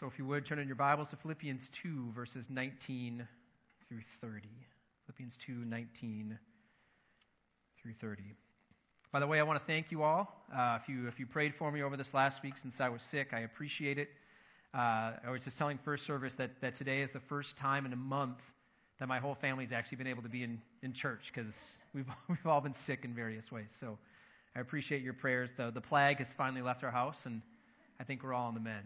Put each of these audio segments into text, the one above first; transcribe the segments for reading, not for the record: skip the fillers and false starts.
So if you would, turn in your Bibles to Philippians 2, verses 19 through 30. Philippians 2, 19 through 30. By the way, I want to thank you all. If you prayed for me over this last week since I was sick, I appreciate it. I was just telling First Service that today is the first time in a month that my whole family's actually been able to be in church, because we've all been sick in various ways. So I appreciate your prayers. The plague has finally left our house, and I think we're all on the mend.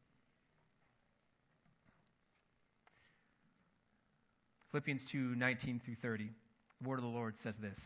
Philippians 2, 19 through 30. The word of the Lord says this: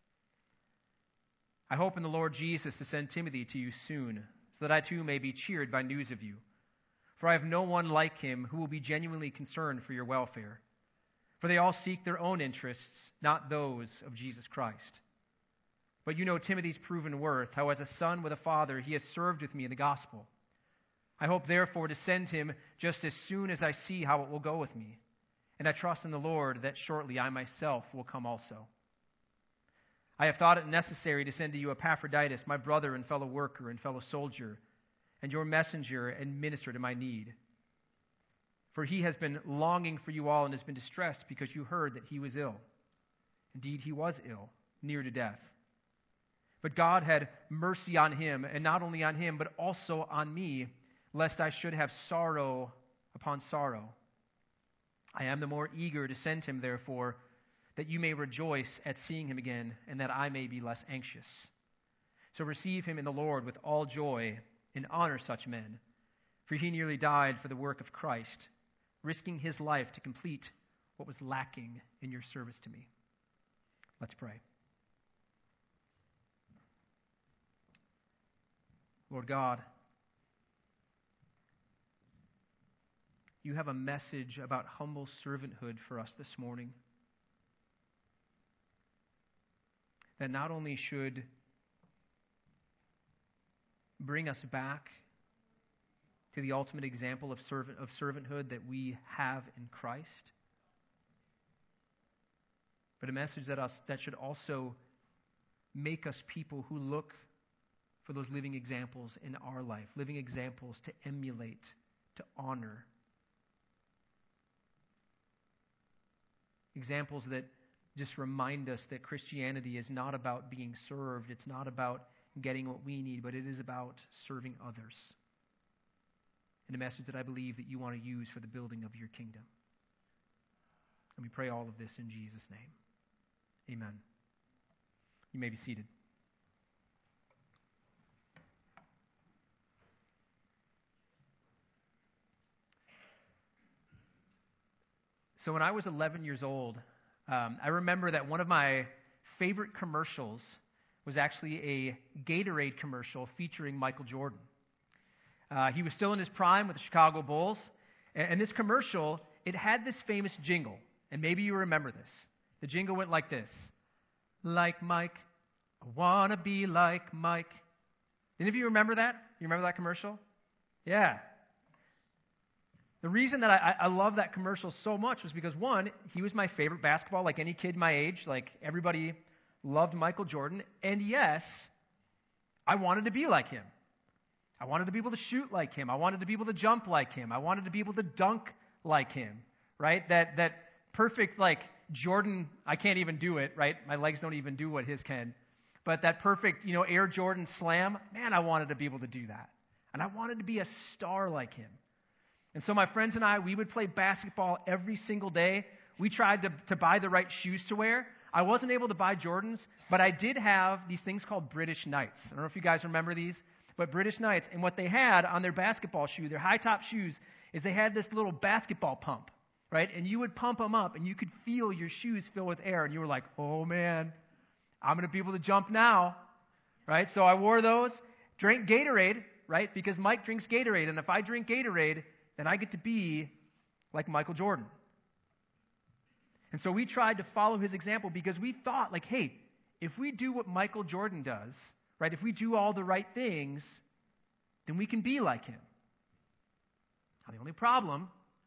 I hope in the Lord Jesus to send Timothy to you soon, so that I too may be cheered by news of you. For I have no one like him who will be genuinely concerned for your welfare. For they all seek their own interests, not those of Jesus Christ. But you know Timothy's proven worth, how as a son with a father he has served with me in the gospel. I hope therefore to send him just as soon as I see how it will go with me. And I trust in the Lord that shortly I myself will come also. I have thought it necessary to send to you Epaphroditus, my brother and fellow worker and fellow soldier, and your messenger and minister to my need. For he has been longing for you all and has been distressed because you heard that he was ill. Indeed, he was ill, near to death. But God had mercy on him, and not only on him, but also on me, lest I should have sorrow upon sorrow. I am the more eager to send him, therefore, that you may rejoice at seeing him again, and that I may be less anxious. So receive him in the Lord with all joy, and honor such men. For he nearly died for the work of Christ, risking his life to complete what was lacking in your service to me. Let's pray. Lord God, you have a message about humble servanthood for us this morning that not only should bring us back to the ultimate example of servanthood that we have in Christ, but a message that should also make us people who look for those living examples in our life, living examples to emulate, to honor. Examples that just remind us that Christianity is not about being served. It's not about getting what we need, but it is about serving others. And a message that I believe that you want to use for the building of your kingdom. And we pray all of this in Jesus' name. Amen. You may be seated. So when I was 11 years old, I remember that one of my favorite commercials was actually a Gatorade commercial featuring Michael Jordan. He was still in his prime with the Chicago Bulls. And this commercial, it had this famous jingle. And maybe you remember this. The jingle went like this: Like Mike, I want to be like Mike. Any of you remember that? You remember that commercial? Yeah. The reason that I love that commercial so much was because, one, he was my favorite basketball, like any kid my age. Like, everybody loved Michael Jordan. And yes, I wanted to be like him. I wanted to be able to shoot like him. I wanted to be able to jump like him. I wanted to be able to dunk like him, right? That perfect, like, Jordan, I can't even do it, right? My legs don't even do what his can. But that perfect, Air Jordan slam, man, I wanted to be able to do that. And I wanted to be a star like him. And so my friends and I, we would play basketball every single day. We tried to buy the right shoes to wear. I wasn't able to buy Jordans, but I did have these things called British Knights. I don't know if you guys remember these, but British Knights. And what they had on their basketball shoe, their high-top shoes, is they had this little basketball pump, right? And you would pump them up, and you could feel your shoes fill with air. And you were like, oh, man, I'm going to be able to jump now, right? So I wore those, drank Gatorade, right? Because Mike drinks Gatorade. And if I drink Gatorade, then I get to be like Michael Jordan. And so we tried to follow his example because we thought, like, hey, if we do what Michael Jordan does, right, if we do all the right things, then we can be like him. Now, the only problem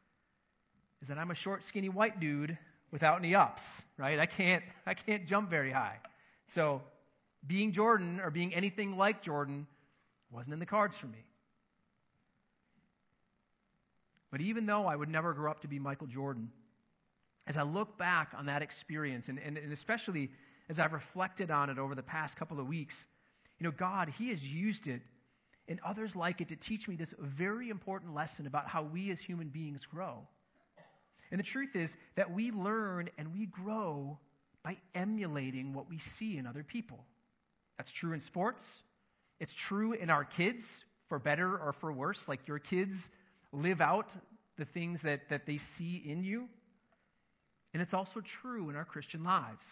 is that I'm a short, skinny white dude without any ups, right? I can't jump very high. So being Jordan or being anything like Jordan wasn't in the cards for me. But even though I would never grow up to be Michael Jordan, as I look back on that experience, and especially as I've reflected on it over the past couple of weeks, God, He has used it and others like it to teach me this very important lesson about how we as human beings grow. And the truth is that we learn and we grow by emulating what we see in other people. That's true in sports. It's true in our kids, for better or for worse. Like your kids live out the things that they see in you. And it's also true in our Christian lives.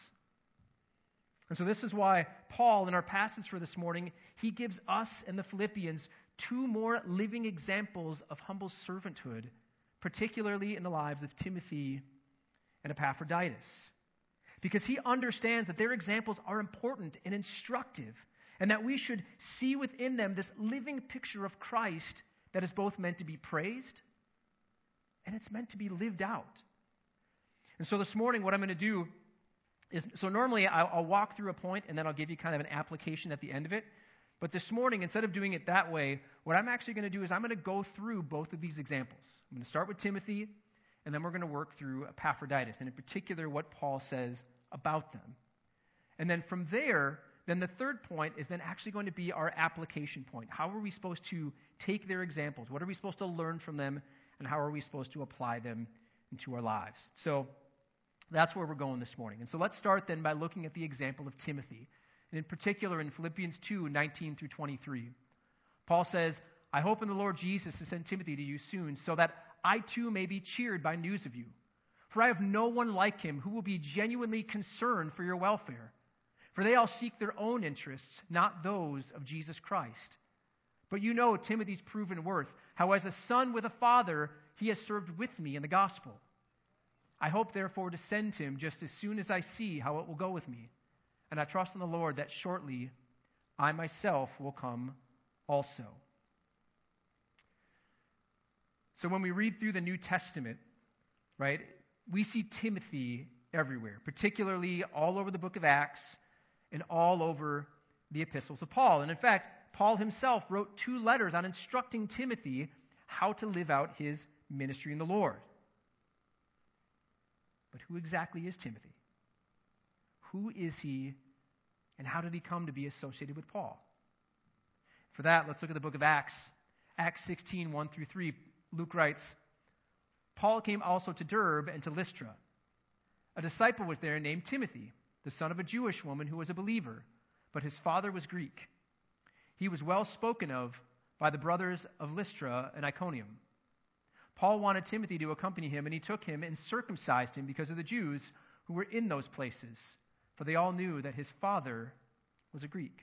And so this is why Paul, in our passage for this morning, he gives us and the Philippians two more living examples of humble servanthood, particularly in the lives of Timothy and Epaphroditus. Because he understands that their examples are important and instructive, and that we should see within them this living picture of Christ that is both meant to be praised and it's meant to be lived out. And so this morning, what I'm going to do is, so normally I'll walk through a point and then I'll give you kind of an application at the end of it. But this morning, instead of doing it that way, what I'm actually going to do is I'm going to go through both of these examples. I'm going to start with Timothy, and then we're going to work through Epaphroditus, and in particular what Paul says about them. And then from there, then the third point is then actually going to be our application point. How are we supposed to take their examples? What are we supposed to learn from them? And how are we supposed to apply them into our lives? So that's where we're going this morning. And so let's start then by looking at the example of Timothy. And in particular in Philippians 2:19 through 23. Paul says, I hope in the Lord Jesus to send Timothy to you soon, so that I too may be cheered by news of you. For I have no one like him who will be genuinely concerned for your welfare. For they all seek their own interests, not those of Jesus Christ. But you know Timothy's proven worth, how as a son with a father he has served with me in the gospel. I hope therefore to send him just as soon as I see how it will go with me. And I trust in the Lord that shortly I myself will come also. So when we read through the New Testament, right, we see Timothy everywhere, particularly all over the book of Acts and all over the epistles of Paul. And in fact, Paul himself wrote 2 letters on instructing Timothy how to live out his ministry in the Lord. But who exactly is Timothy? Who is he, and how did he come to be associated with Paul? For that, let's look at the book of Acts. Acts 16:1 through 3. Luke writes, Paul came also to Derbe and to Lystra. A disciple was there named Timothy, the son of a Jewish woman who was a believer, but his father was Greek. He was well spoken of by the brothers of Lystra and Iconium. Paul wanted Timothy to accompany him, and he took him and circumcised him because of the Jews who were in those places, for they all knew that his father was a Greek.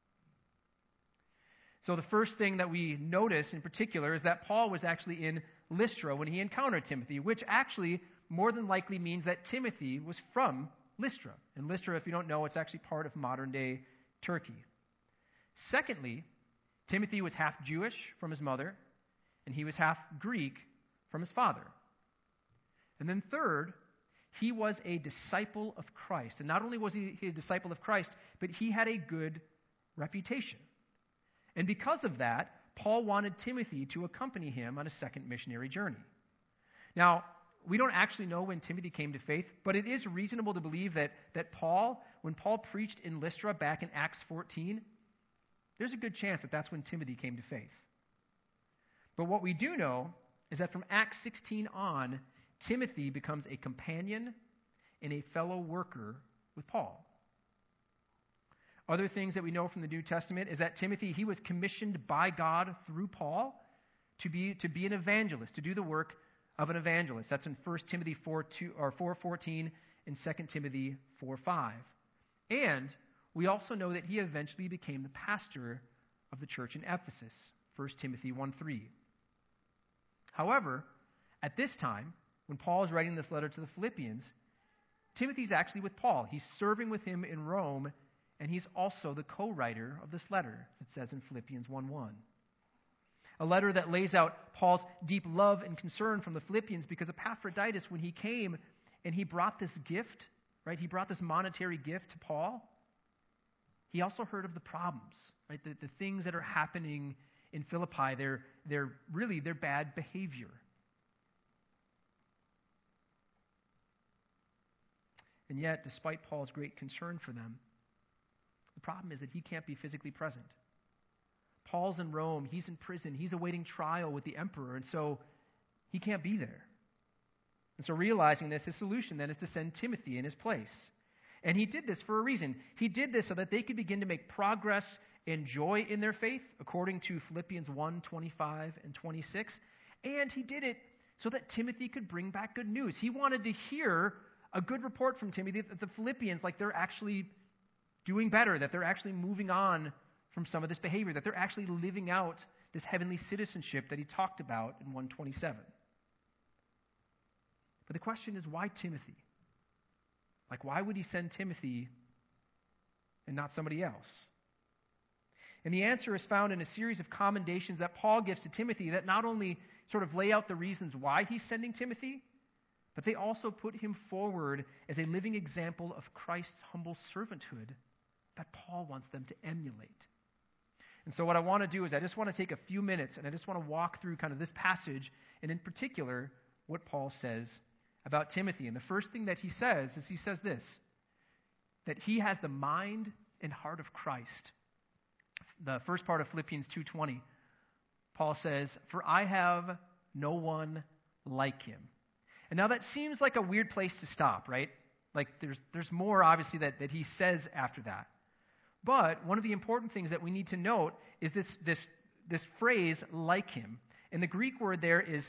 So the first thing that we notice in particular is that Paul was actually in Lystra when he encountered Timothy, which actually more than likely means that Timothy was from Lystra. And Lystra, if you don't know, it's actually part of modern-day Turkey. Secondly, Timothy was half Jewish from his mother, and he was half Greek from his father. And then third, he was a disciple of Christ. And not only was he a disciple of Christ, but he had a good reputation. And because of that, Paul wanted Timothy to accompany him on a second missionary journey. Now, we don't actually know when Timothy came to faith, but it is reasonable to believe that Paul, when Paul preached in Lystra back in Acts 14, there's a good chance that that's when Timothy came to faith. But what we do know is that from Acts 16 on, Timothy becomes a companion and a fellow worker with Paul. Other things that we know from the New Testament is that Timothy, he was commissioned by God through Paul to be an evangelist, to do the work of an evangelist. That's in 1 Timothy 4:14 and 2 Timothy 4:5. And we also know that he eventually became the pastor of the church in Ephesus, 1 Timothy 1:3. However, at this time, when Paul is writing this letter to the Philippians, Timothy's actually with Paul. He's serving with him in Rome, and he's also the co-writer of this letter, it says in Philippians 1:1. A letter that lays out Paul's deep love and concern from the Philippians, because Epaphroditus, when he came and he brought this gift, right? He brought this monetary gift to Paul. He also heard of the problems, right? The things that are happening in Philippi, their bad behavior. And yet, despite Paul's great concern for them, the problem is that he can't be physically present. Paul's in Rome. He's in prison. He's awaiting trial with the emperor, and so he can't be there. And so realizing this, his solution then is to send Timothy in his place. And he did this for a reason. He did this so that they could begin to make progress and joy in their faith, according to Philippians 1:25 and 26. And he did it so that Timothy could bring back good news. He wanted to hear a good report from Timothy that the Philippians, like they're actually doing better, that they're actually moving on from some of this behavior, that they're actually living out this heavenly citizenship that he talked about in 127. But the question is, why Timothy? Like, why would he send Timothy and not somebody else? And the answer is found in a series of commendations that Paul gives to Timothy that not only sort of lay out the reasons why he's sending Timothy, but they also put him forward as a living example of Christ's humble servanthood that Paul wants them to emulate. And so what I want to do is I just want to take a few minutes and I just want to walk through kind of this passage, and in particular, what Paul says about Timothy. And the first thing that he says is he says this, that he has the mind and heart of Christ. The first part of Philippians 2:20, Paul says, "For I have no one like him." And now that seems like a weird place to stop, right? Like there's more, obviously, that he says after that. But one of the important things that we need to note is this phrase, like him. And the Greek word there is,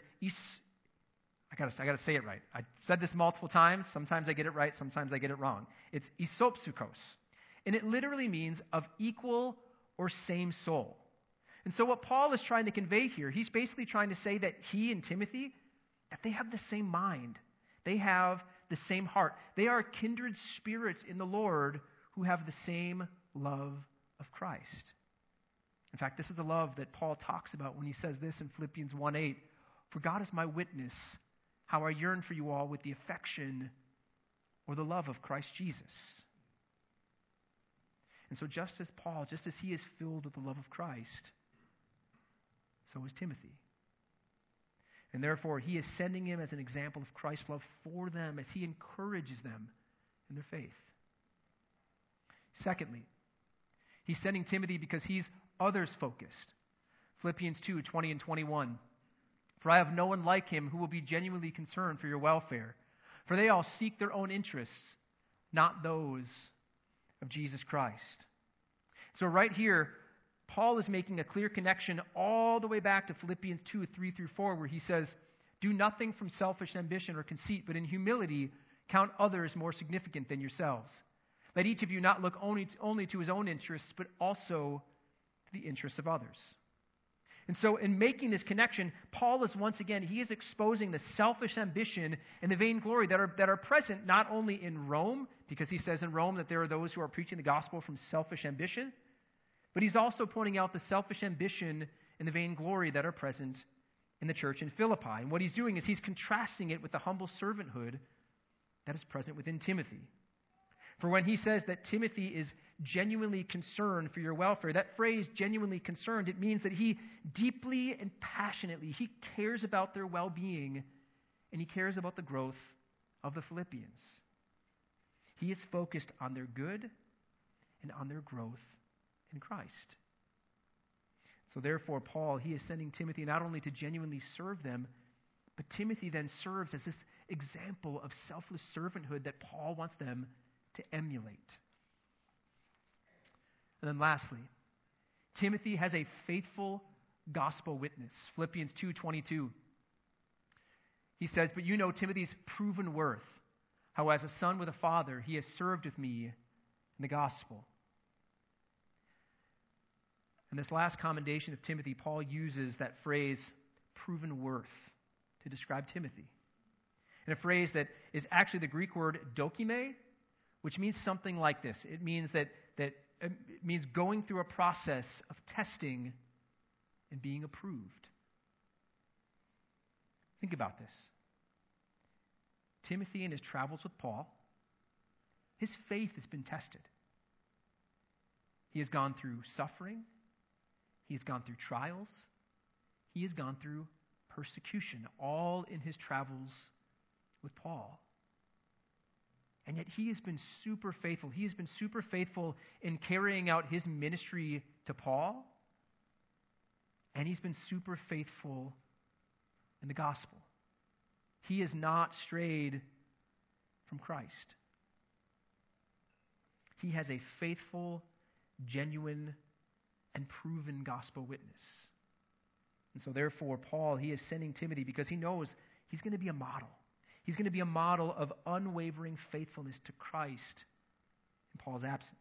I gotta say it right. I said this multiple times. Sometimes I get it right, sometimes I get it wrong. It's isopsukos. And it literally means of equal or same soul. And so what Paul is trying to convey here, he's basically trying to say that he and Timothy, that they have the same mind. They have the same heart. They are kindred spirits in the Lord who have the same love of Christ. In fact, this is the love that Paul talks about when he says this in Philippians 1:8, "For God is my witness, how I yearn for you all with the affection or the love of Christ Jesus." And so just as Paul, just as he is filled with the love of Christ, so is Timothy. And therefore, he is sending him as an example of Christ's love for them as he encourages them in their faith. Secondly, he's sending Timothy because he's others-focused. Philippians 2:20 and 21. "For I have no one like him who will be genuinely concerned for your welfare. For they all seek their own interests, not those of Jesus Christ." So right here, Paul is making a clear connection all the way back to Philippians 2:3-4, where he says, "Do nothing from selfish ambition or conceit, but in humility count others more significant than yourselves. Let each of you not look only to his own interests, but also to the interests of others." And so in making this connection, Paul is once again, he is exposing the selfish ambition and the vainglory that are present not only in Rome, because he says in Rome that there are those who are preaching the gospel from selfish ambition, but he's also pointing out the selfish ambition and the vainglory that are present in the church in Philippi. And what he's doing is he's contrasting it with the humble servanthood that is present within Timothy. For when he says that Timothy is genuinely concerned for your welfare, that phrase, genuinely concerned, it means that he deeply and passionately, he cares about their well-being and he cares about the growth of the Philippians. He is focused on their good and on their growth in Christ. So therefore, Paul, he is sending Timothy not only to genuinely serve them, but Timothy then serves as this example of selfless servanthood that Paul wants them to emulate. And then lastly, Timothy has a faithful gospel witness. Philippians 2:22. He says, "But you know Timothy's proven worth, how as a son with a father he has served with me in the gospel." In this last commendation of Timothy, Paul uses that phrase, proven worth, to describe Timothy. And a phrase that is actually the Greek word dokime, which means something like this. It means it means going through a process of testing and being approved. Think about this. Timothy, in his travels with Paul, his faith has been tested. He has gone through suffering. He has gone through trials. He has gone through persecution, all in his travels with Paul. And yet he has been super faithful. He has been super faithful in carrying out his ministry to Paul. And he's been super faithful in the gospel. He has not strayed from Christ. He has a faithful, genuine, and proven gospel witness. And so therefore, Paul, he is sending Timothy because he knows he's going to be a model. He's going to be a model of unwavering faithfulness to Christ in Paul's absence.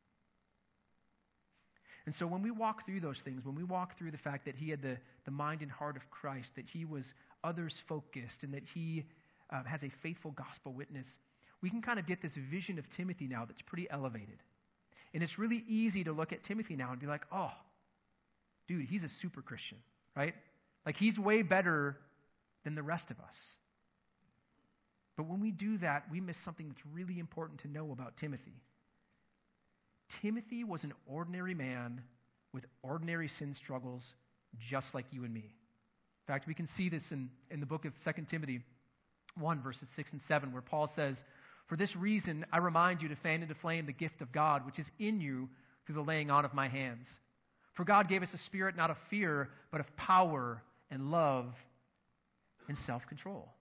And so when we walk through those things, when we walk through the fact that he had the mind and heart of Christ, that he was others-focused, and that he has a faithful gospel witness, we can kind of get this vision of Timothy now that's pretty elevated. And it's really easy to look at Timothy now and be like, oh, dude, he's a super Christian, right? Like he's way better than the rest of us. But when we do that, we miss something that's really important to know about Timothy. Timothy was an ordinary man with ordinary sin struggles just like you and me. In fact, we can see this in the book of 2 Timothy 1, verses 6 and 7, where Paul says, "For this reason I remind you to fan into flame the gift of God, which is in you through the laying on of my hands. For God gave us a spirit not of fear, but of power and love and self-control."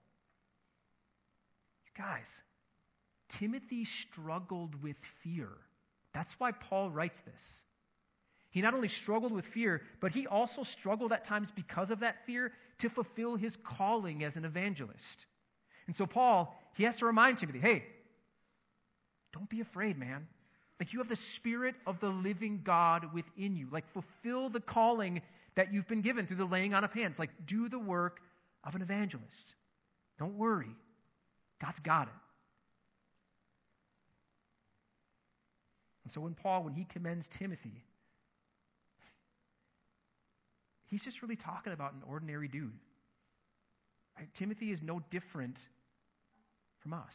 Guys, Timothy struggled with fear. That's why Paul writes this. He not only struggled with fear, but he also struggled at times because of that fear to fulfill his calling as an evangelist. And so Paul, he has to remind Timothy, hey, don't be afraid, man. Like you have the Spirit of the living God within you. Like fulfill the calling that you've been given through the laying on of hands. Like do the work of an evangelist. Don't worry. God's got it. And so when he commends Timothy, he's just really talking about an ordinary dude. Right? Timothy is no different from us.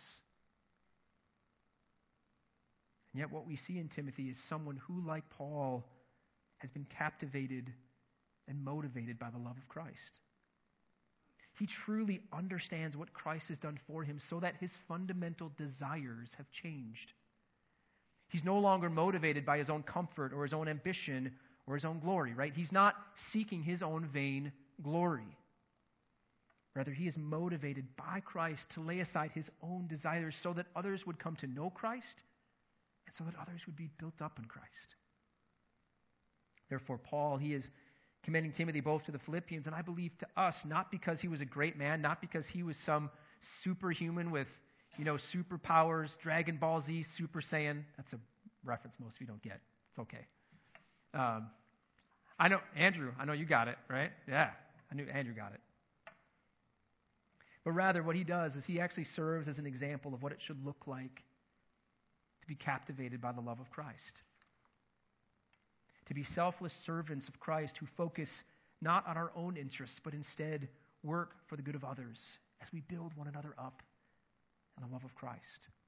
And yet what we see in Timothy is someone who, like Paul, has been captivated and motivated by the love of Christ. He truly understands what Christ has done for him so that his fundamental desires have changed. He's no longer motivated by his own comfort or his own ambition or his own glory, right? He's not seeking his own vain glory. Rather, he is motivated by Christ to lay aside his own desires so that others would come to know Christ and so that others would be built up in Christ. Therefore, Paul, he is commending Timothy both to the Philippians and I believe to us, not because he was a great man, not because he was some superhuman with, superpowers, Dragon Ball Z, Super Saiyan. That's a reference most of you don't get. It's okay. I know, Andrew, you got it, right? Yeah, I knew Andrew got it. But rather, what he does is he actually serves as an example of what it should look like to be captivated by the love of Christ. To be selfless servants of Christ who focus not on our own interests, but instead work for the good of others as we build one another up in the love of Christ.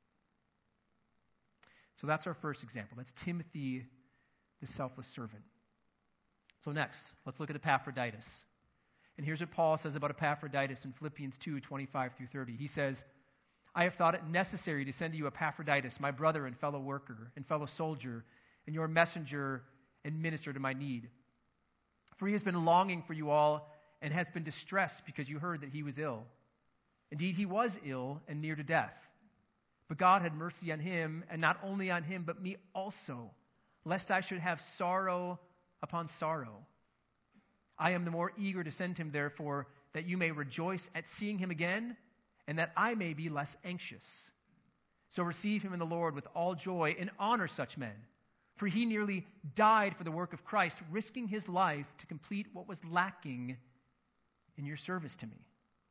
So that's our first example. That's Timothy, the selfless servant. So next, let's look at Epaphroditus. And here's what Paul says about Epaphroditus in Philippians 2, 25 through 30. He says, "I have thought it necessary to send to you Epaphroditus, my brother and fellow worker and fellow soldier, and your messenger and minister to my need. For he has been longing for you all and has been distressed because you heard that he was ill. Indeed, he was ill and near to death. But God had mercy on him, and not only on him, but me also, lest I should have sorrow upon sorrow. I am the more eager to send him, therefore, that you may rejoice at seeing him again, and that I may be less anxious. So receive him in the Lord with all joy and honor such men. For he nearly died for the work of Christ, risking his life to complete what was lacking in your service to me."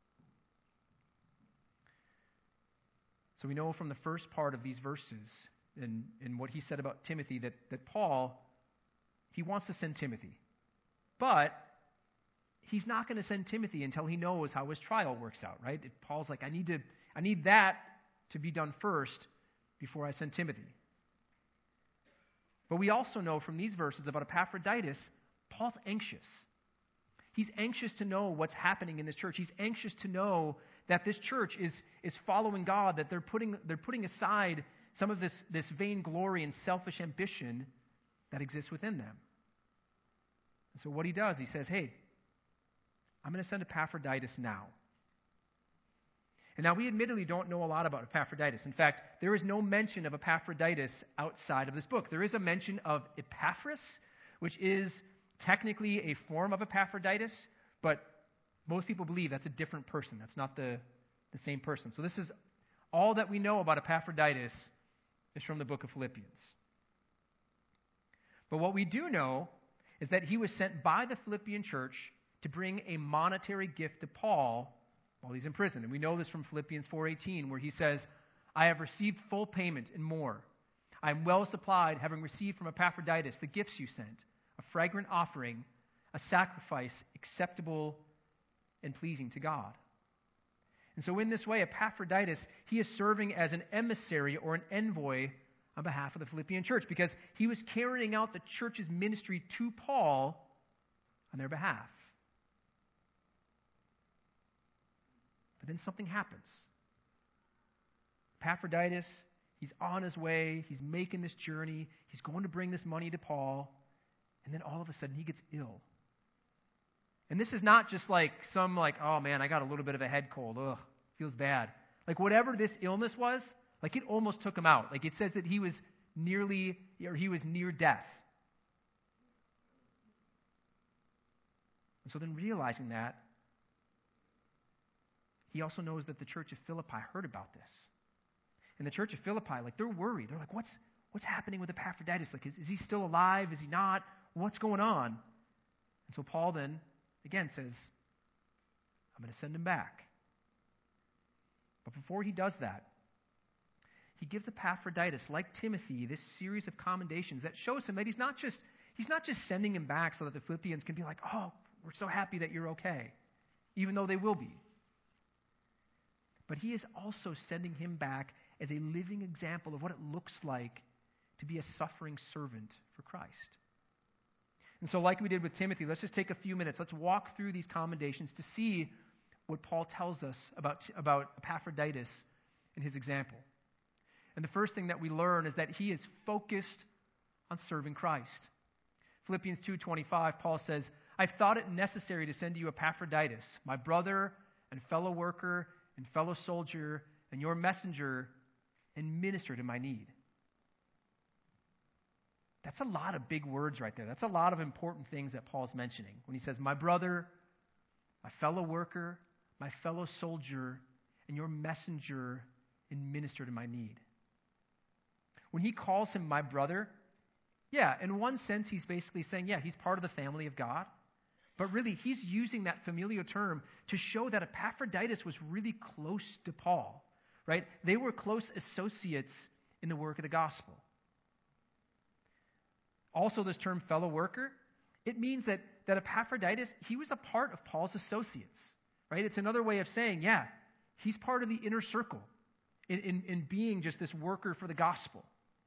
So we know from the first part of these verses and what he said about Timothy that Paul, he wants to send Timothy. But he's not going to send Timothy until he knows how his trial works out, right? Paul's like, I need that to be done first before I send Timothy. But we also know from these verses about Epaphroditus, Paul's anxious. He's anxious to know what's happening in this church. He's anxious to know that this church is following God, that they're putting aside some of this vainglory and selfish ambition that exists within them. And so what he does, he says, hey, I'm going to send Epaphroditus now. And now we admittedly don't know a lot about Epaphroditus. In fact, there is no mention of Epaphroditus outside of this book. There is a mention of Epaphras, which is technically a form of Epaphroditus, but most people believe that's a different person. That's not the same person. So this is all that we know about Epaphroditus is from the book of Philippians. But what we do know is that he was sent by the Philippian church to bring a monetary gift to Paul while he's in prison. And we know this from Philippians 4:18, where he says, I have received full payment and more. I am well supplied, having received from Epaphroditus the gifts you sent, a fragrant offering, a sacrifice acceptable and pleasing to God. And so in this way, Epaphroditus, he is serving as an emissary or an envoy on behalf of the Philippian church, because he was carrying out the church's ministry to Paul on their behalf. But then something happens. Epaphroditus, he's on his way, he's making this journey, he's going to bring this money to Paul, and then all of a sudden he gets ill. And this is not just like oh man, I got a little bit of a head cold, ugh, feels bad. Like whatever this illness was, like it almost took him out. Like it says that he was near death. And so then realizing that, he also knows that the church of Philippi heard about this. And the church of Philippi, like they're worried. They're like, what's happening with Epaphroditus? Like, is he still alive? Is he not? What's going on? And so Paul then, again, says, I'm going to send him back. But before he does that, he gives Epaphroditus, like Timothy, this series of commendations that shows him that he's not just sending him back so that the Philippians can be like, oh, we're so happy that you're okay, even though they will be. But he is also sending him back as a living example of what it looks like to be a suffering servant for Christ. And so like we did with Timothy, let's just take a few minutes. Let's walk through these commendations to see what Paul tells us about Epaphroditus and his example. And the first thing that we learn is that he is focused on serving Christ. Philippians 2:25, Paul says, I've thought it necessary to send you Epaphroditus, my brother and fellow worker and fellow soldier and your messenger, and minister to my need. That's a lot of big words right there. That's a lot of important things that Paul's mentioning. When he says, my brother, my fellow worker, my fellow soldier, and your messenger, and minister to my need. When he calls him my brother, yeah, in one sense, he's basically saying, yeah, he's part of the family of God. But really, he's using that familiar term to show that Epaphroditus was really close to Paul, right? They were close associates in the work of the gospel. Also, this term fellow worker, it means that Epaphroditus, he was a part of Paul's associates, right? It's another way of saying, yeah, he's part of the inner circle in being just this worker for the gospel.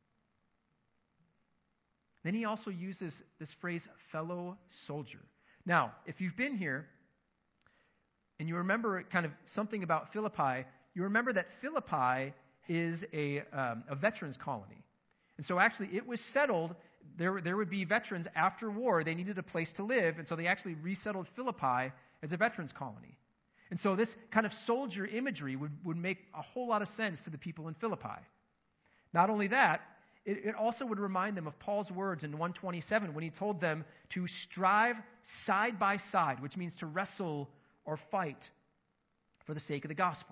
Then he also uses this phrase, fellow soldier. Now, if you've been here and you remember kind of something about Philippi, you remember that Philippi is a veterans colony. And so actually it was settled, there would be veterans after war, they needed a place to live, and so they actually resettled Philippi as a veterans colony. And so this kind of soldier imagery would make a whole lot of sense to the people in Philippi. Not only that, it also would remind them of Paul's words in 127 when he told them to strive side by side, which means to wrestle or fight for the sake of the gospel.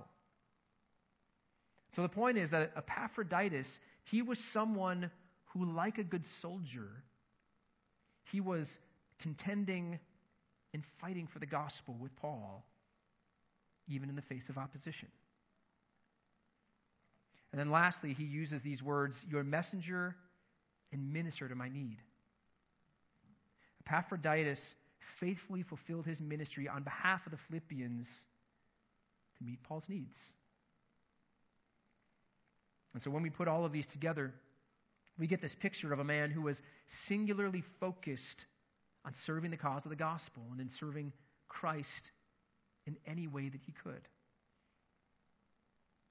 So the point is that Epaphroditus, he was someone who, like a good soldier, he was contending and fighting for the gospel with Paul, even in the face of opposition. And then lastly, he uses these words, your messenger and minister to my need. Epaphroditus faithfully fulfilled his ministry on behalf of the Philippians to meet Paul's needs. And so when we put all of these together, we get this picture of a man who was singularly focused on serving the cause of the gospel and in serving Christ in any way that he could.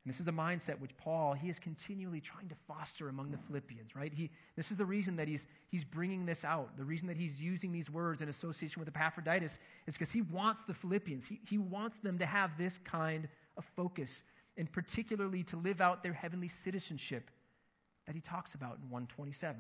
And this is the mindset which Paul, he is continually trying to foster among the Philippians, right? This is the reason that he's bringing this out. The reason that he's using these words in association with Epaphroditus is because he wants the Philippians. He wants them to have this kind of focus, and particularly to live out their heavenly citizenship that he talks about in 127.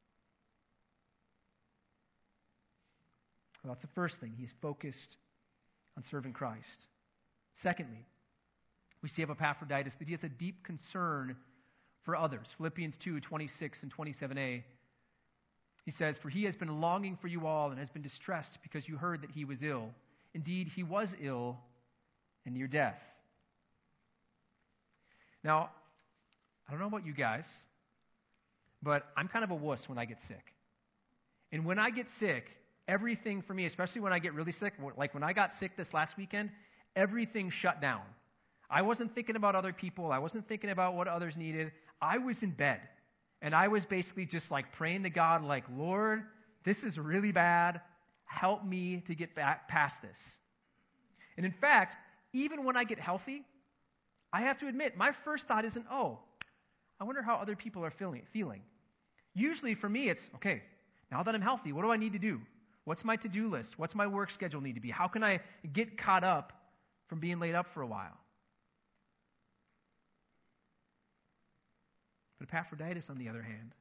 Well, that's the first thing. He's focused on serving Christ. Secondly, we see of Epaphroditus that he has a deep concern for others. Philippians 2:26 and 27a. He says, "For he has been longing for you all and has been distressed because you heard that he was ill. Indeed, he was ill and near death." Now, I don't know about you guys, but I'm kind of a wuss when I get sick. And when I get sick, everything for me, especially when I get really sick, like when I got sick this last weekend, everything shut down. I wasn't thinking about other people. I wasn't thinking about what others needed. I was in bed. And I was basically just like praying to God, like, Lord, this is really bad. Help me to get back past this. And in fact, even when I get healthy, I have to admit, my first thought isn't, I wonder how other people are feeling. Usually for me, it's, okay, now that I'm healthy, what do I need to do? What's my to-do list? What's my work schedule need to be? How can I get caught up from being laid up for a while? But Epaphroditus, on the other hand,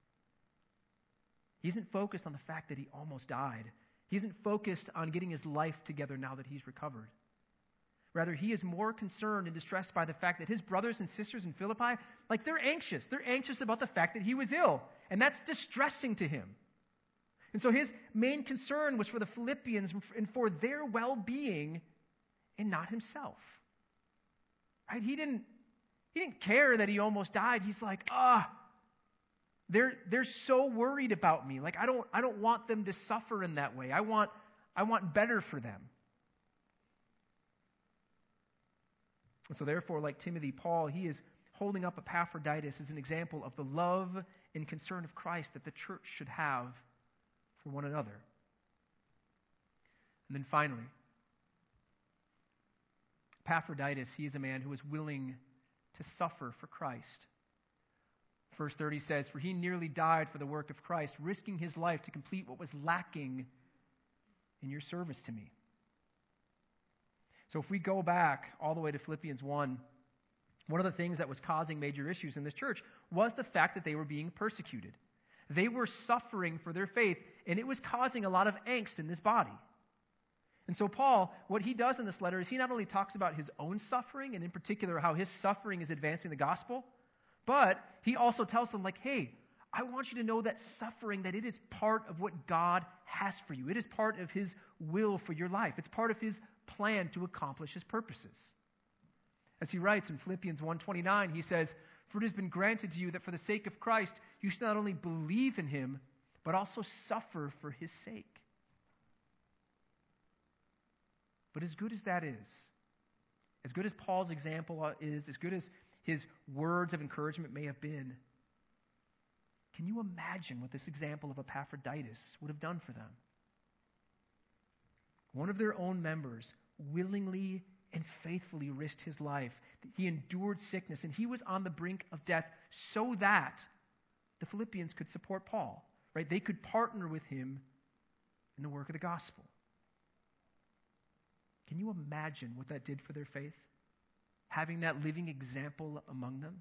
he isn't focused on the fact that he almost died. He isn't focused on getting his life together now that he's recovered. Rather, he is more concerned and distressed by the fact that his brothers and sisters in Philippi, like they're anxious. They're anxious about the fact that he was ill, and that's distressing to him. And so his main concern was for the Philippians and for their well-being and not himself. Right? He didn't care that he almost died. He's like, they're so worried about me. Like I don't want them to suffer in that way. I want better for them. And so therefore, like Timothy, Paul, he is holding up Epaphroditus as an example of the love and concern of Christ that the church should have for one another. And then finally, Epaphroditus, he is a man who is willing to suffer for Christ. Verse 30 says, "For he nearly died for the work of Christ, risking his life to complete what was lacking in your service to me." So if we go back all the way to Philippians 1, one of the things that was causing major issues in this church was the fact that they were being persecuted. They were suffering for their faith, and it was causing a lot of angst in this body. And so Paul, what he does in this letter is he not only talks about his own suffering, and in particular how his suffering is advancing the gospel, but he also tells them, like, hey, I want you to know that suffering, that it is part of what God has for you. It is part of his will for your life. It's part of his plan to accomplish his purposes. As he writes in Philippians 1:29, he says, "For it has been granted to you that for the sake of Christ, you should not only believe in him, but also suffer for his sake." But as good as that is, as good as Paul's example is, as good as his words of encouragement may have been, can you imagine what this example of Epaphroditus would have done for them? One of their own members willingly and faithfully risked his life. He endured sickness, and he was on the brink of death so that the Philippians could support Paul. Right? They could partner with him in the work of the gospel. Can you imagine what that did for their faith? Having that living example among them?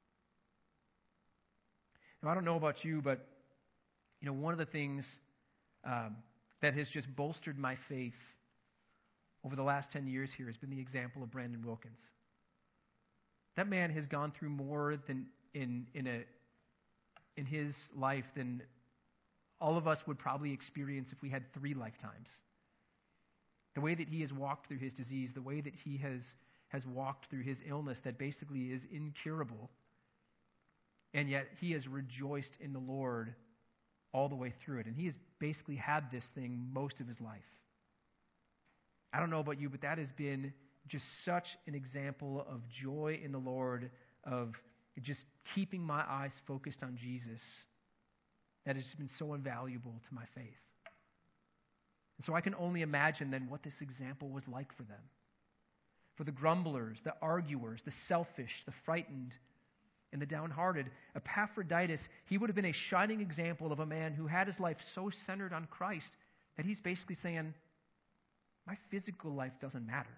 Now, I don't know about you, but one of the things that has just bolstered my faith over the last 10 years here has been the example of Brandon Wilkins. That man has gone through more than in his life than all of us would probably experience if we had 3 lifetimes. The way that he has walked through his disease, the way that he has walked through his illness that basically is incurable, and yet he has rejoiced in the Lord all the way through it. And he has basically had this thing most of his life. I don't know about you, but that has been just such an example of joy in the Lord, of just keeping my eyes focused on Jesus, that has been so invaluable to my faith. And so I can only imagine then what this example was like for them. for the grumblers, the arguers, the selfish, the frightened, and the downhearted. Epaphroditus, he would have been a shining example of a man who had his life so centered on Christ that he's basically saying, my physical life doesn't matter.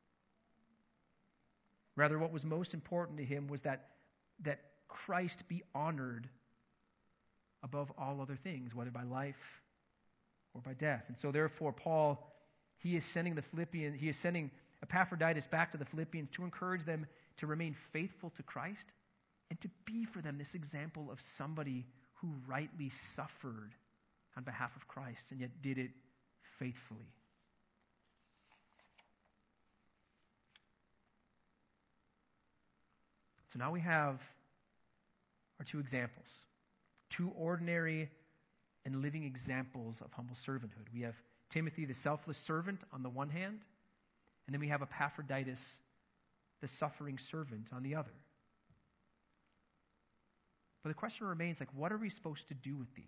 Rather, what was most important to him was that Christ be honored above all other things, whether by life or by death. And so therefore, Paul, he is sending Epaphroditus back to the Philippians to encourage them to remain faithful to Christ and to be for them this example of somebody who rightly suffered on behalf of Christ and yet did it faithfully. So now we have our two examples, two ordinary and living examples of humble servanthood. We have Timothy, the selfless servant, on the one hand, and then we have Epaphroditus, the suffering servant, on the other. But the question remains, what are we supposed to do with these?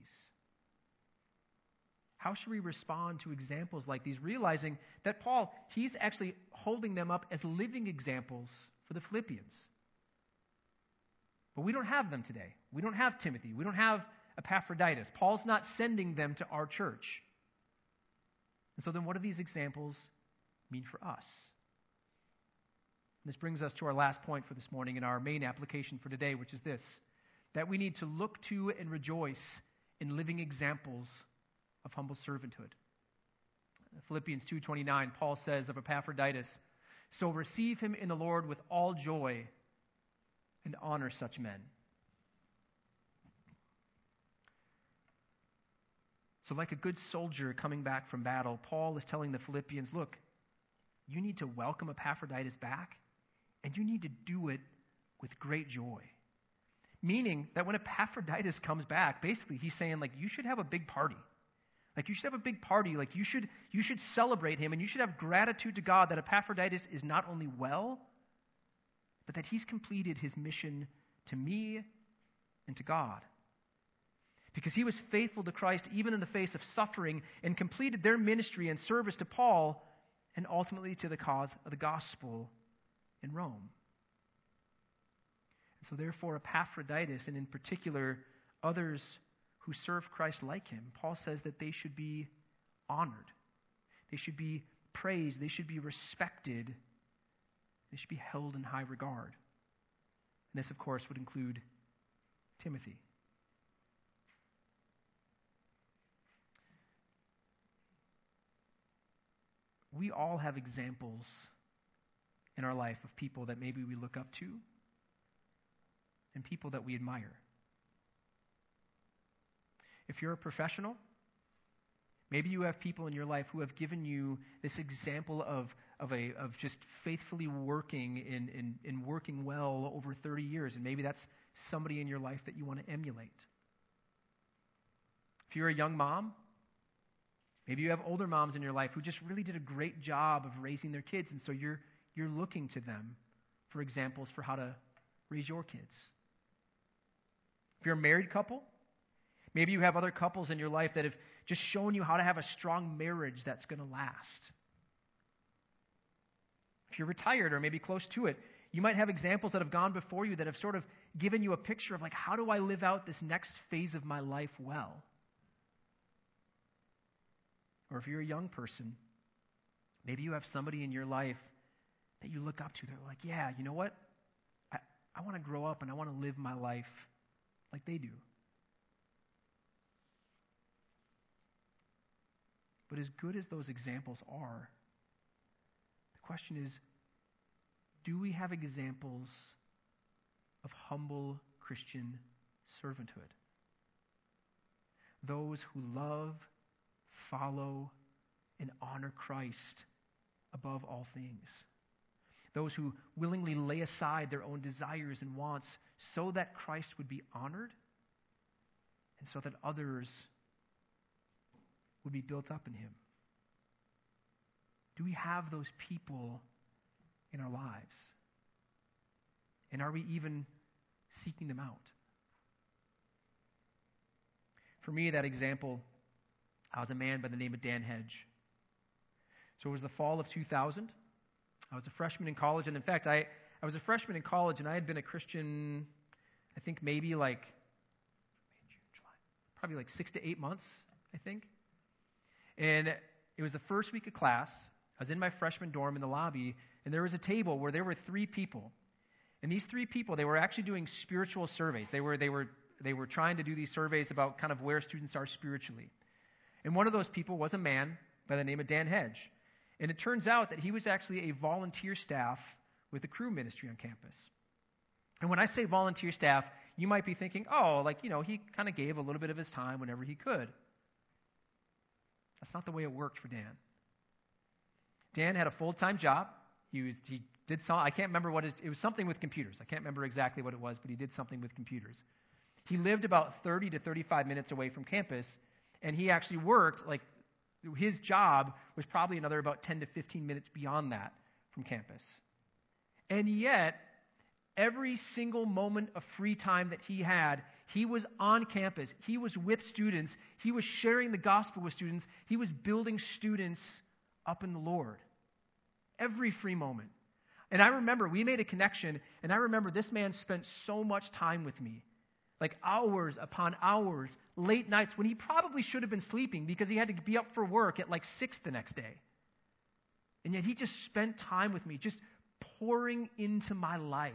How should we respond to examples like these, realizing that Paul, he's actually holding them up as living examples for the Philippians? But we don't have them today. We don't have Timothy. We don't have Epaphroditus. Paul's not sending them to our church. And so then what do these examples mean for us? And this brings us to our last point for this morning and our main application for today, which is this, that we need to look to and rejoice in living examples of humble servanthood. Philippians 2:29, Paul says of Epaphroditus, "So receive him in the Lord with all joy and honor such men." So like a good soldier coming back from battle, Paul is telling the Philippians, look, you need to welcome Epaphroditus back, and you need to do it with great joy. Meaning that when Epaphroditus comes back, basically he's saying, you should have a big party. You should have a big party. You should celebrate him, and you should have gratitude to God that Epaphroditus is not only well, but that he's completed his mission to me and to God. Because he was faithful to Christ even in the face of suffering and completed their ministry and service to Paul and ultimately to the cause of the gospel in Rome. And so therefore, Epaphroditus, and in particular others who serve Christ like him, Paul says that they should be honored. They should be praised. They should be respected. They should be held in high regard. And this, of course, would include Timothy. We all have examples in our life of people that maybe we look up to and people that we admire. If you're a professional, maybe you have people in your life who have given you this example of just faithfully working in working well over 30 years, and maybe that's somebody in your life that you want to emulate. If you're a young mom, maybe you have older moms in your life who just really did a great job of raising their kids, and so you're looking to them for examples for how to raise your kids. If you're a married couple, maybe you have other couples in your life that have just shown you how to have a strong marriage that's going to last. If you're retired or maybe close to it, you might have examples that have gone before you that have sort of given you a picture of how do I live out this next phase of my life well? Or if you're a young person, maybe you have somebody in your life that you look up to. They're like, yeah, you know what? I want to grow up and I want to live my life like they do. But as good as those examples are, the question is, do we have examples of humble Christian servanthood? Those who love, follow, and honor Christ above all things. Those who willingly lay aside their own desires and wants so that Christ would be honored and so that others would be built up in him. Do we have those people in our lives? And are we even seeking them out? For me, that example was a man by the name of Dan Hedge. So it was the fall of 2000. I was a freshman in college, and in fact, I was a freshman in college, and I had been a Christian, I think maybe like probably like 6 to 8 months, I think. And it was the first week of class. I was in my freshman dorm in the lobby, and there was a table where there were 3 people. And these 3 people, they were actually doing spiritual surveys. They were trying to do these surveys about kind of where students are spiritually. And one of those people was a man by the name of Dan Hedge. And it turns out that he was actually a volunteer staff with the Cru ministry on campus. And when I say volunteer staff, you might be thinking, oh, like, he kind of gave a little bit of his time whenever he could. That's not the way it worked for Dan. Dan had a full-time job. He did some, I can't remember it was something with computers. I can't remember exactly what it was, but he did something with computers. He lived about 30 to 35 minutes away from campus, and he actually worked, like, his job was probably another about 10 to 15 minutes beyond that from campus. And yet, every single moment of free time that he had, he was on campus. He was with students. He was sharing the gospel with students. He was building students up in the Lord. Every free moment. And I remember we made a connection, and I remember this man spent so much time with me. Like hours upon hours, late nights, when he probably should have been sleeping because he had to be up for work at like 6 the next day. And yet he just spent time with me, just pouring into my life.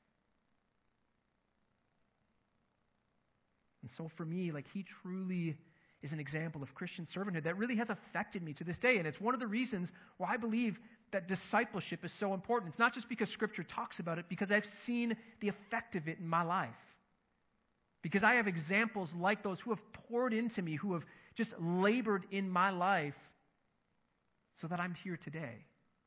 And so for me, like, he truly is an example of Christian servanthood that really has affected me to this day. And it's one of the reasons why I believe that discipleship is so important. It's not just because Scripture talks about it, because I've seen the effect of it in my life. Because I have examples like those who have poured into me, who have just labored in my life so that I'm here today.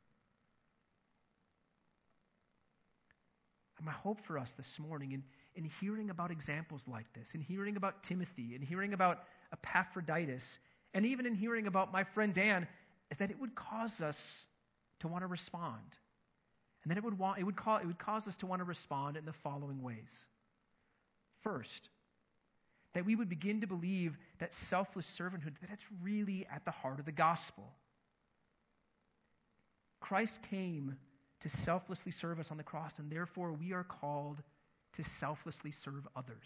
And my hope for us this morning in hearing about examples like this, in hearing about Timothy, in hearing about Epaphroditus, and even in hearing about my friend Dan, is that it would cause us to want to respond. And then it would cause us to want to respond in the following ways. First, that we would begin to believe that selfless servanthood, that it's really at the heart of the gospel. Christ came to selflessly serve us on the cross, and therefore we are called to selflessly serve others.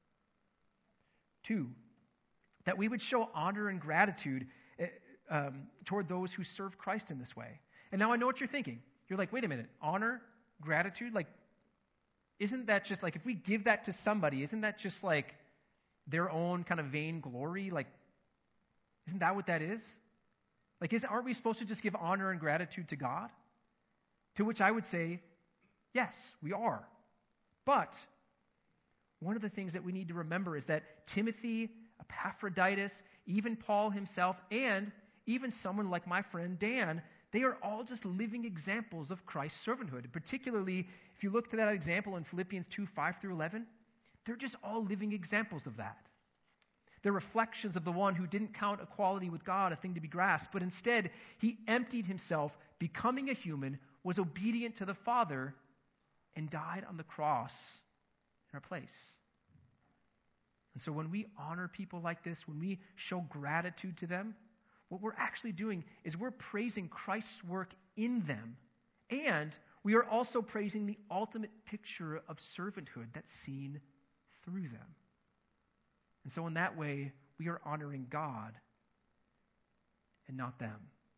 2, that we would show honor and gratitude toward those who serve Christ in this way. And now I know what you're thinking. You're like, wait a minute, honor, gratitude, like, isn't that just like, if we give that to somebody, isn't that just like their own kind of vain glory? Like, isn't that what that is? Like, aren't we supposed to just give honor and gratitude to God? To which I would say, yes, we are. But one of the things that we need to remember is that Timothy, Epaphroditus, even Paul himself, and even someone like my friend Dan, they are all just living examples of Christ's servanthood. Particularly, if you look to that example in Philippians 2, 5 through 11, they're just all living examples of that. They're reflections of the one who didn't count equality with God a thing to be grasped, but instead, he emptied himself, becoming a human, was obedient to the Father, and died on the cross in our place. And so when we honor people like this, when we show gratitude to them, what we're actually doing is we're praising Christ's work in them, and we are also praising the ultimate picture of servanthood that's seen through them. And so in that way, we are honoring God and not them.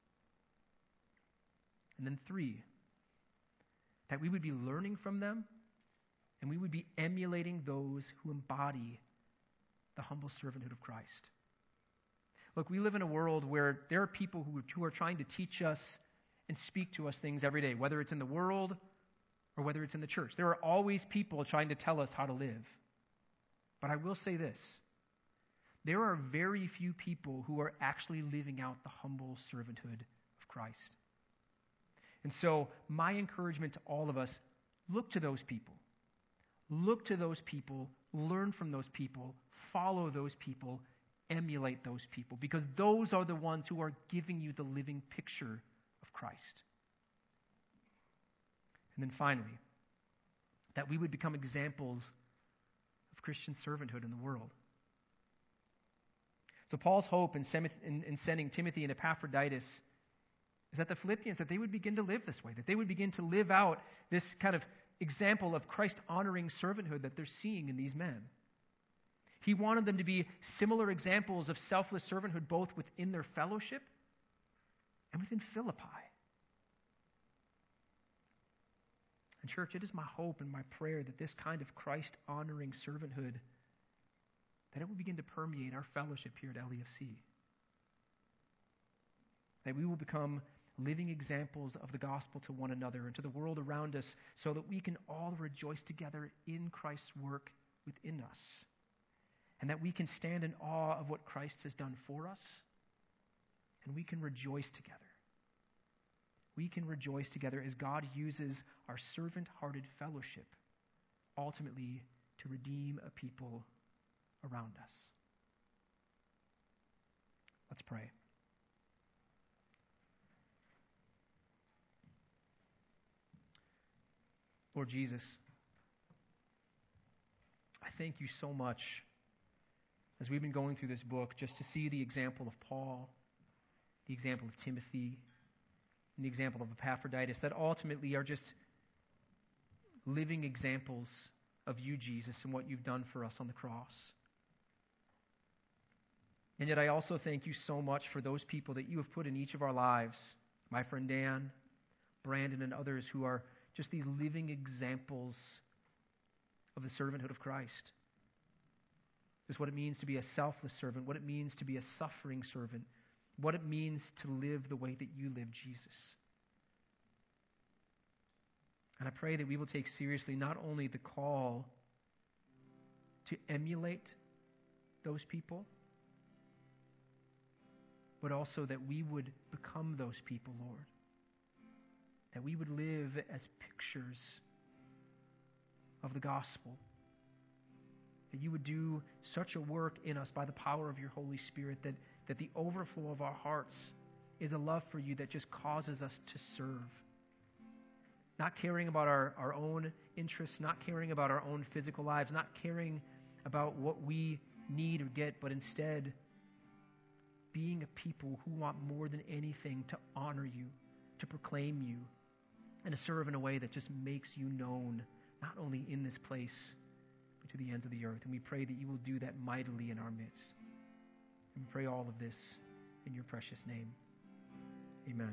And then 3, that we would be learning from them, and we would be emulating those who embody the humble servanthood of Christ. Look, we live in a world where there are people who are trying to teach us and speak to us things every day, whether it's in the world or whether it's in the church. There are always people trying to tell us how to live. But I will say this. There are very few people who are actually living out the humble servanthood of Christ. And so my encouragement to all of us, look to those people. Look to those people, learn from those people, follow those people, emulate those people, because those are the ones who are giving you the living picture of Christ. And then finally, that we would become examples of Christian servanthood in the world. So Paul's hope in sending Timothy and Epaphroditus is that the Philippians, that they would begin to live this way, that they would begin to live out this kind of example of Christ-honoring servanthood that they're seeing in these men. He wanted them to be similar examples of selfless servanthood both within their fellowship and within Philippi. And church, it is my hope and my prayer that this kind of Christ-honoring servanthood, that it will begin to permeate our fellowship here at LEFC. That we will become living examples of the gospel to one another and to the world around us so that we can all rejoice together in Christ's work within us. And that we can stand in awe of what Christ has done for us, and we can rejoice together. We can rejoice together as God uses our servant-hearted fellowship ultimately to redeem a people around us. Let's pray. Lord Jesus, I thank you so much as we've been going through this book just to see the example of Paul, the example of Timothy, and the example of Epaphroditus that ultimately are just living examples of you, Jesus, and what you've done for us on the cross. And yet I also thank you so much for those people that you have put in each of our lives, my friend Dan, Brandon, and others who are just these living examples of the servanthood of Christ. Just what it means to be a selfless servant, what it means to be a suffering servant, what it means to live the way that you live, Jesus. And I pray that we will take seriously not only the call to emulate those people, but also that we would become those people, Lord. That we would live as pictures of the gospel. That you would do such a work in us by the power of your Holy Spirit that the overflow of our hearts is a love for you that just causes us to serve. Not caring about our own interests, not caring about our own physical lives, not caring about what we need or get, but instead being a people who want more than anything to honor you, to proclaim you, and to serve in a way that just makes you known, not only in this place, but to the ends of the earth. And we pray that you will do that mightily in our midst. And we pray all of this in your precious name. Amen.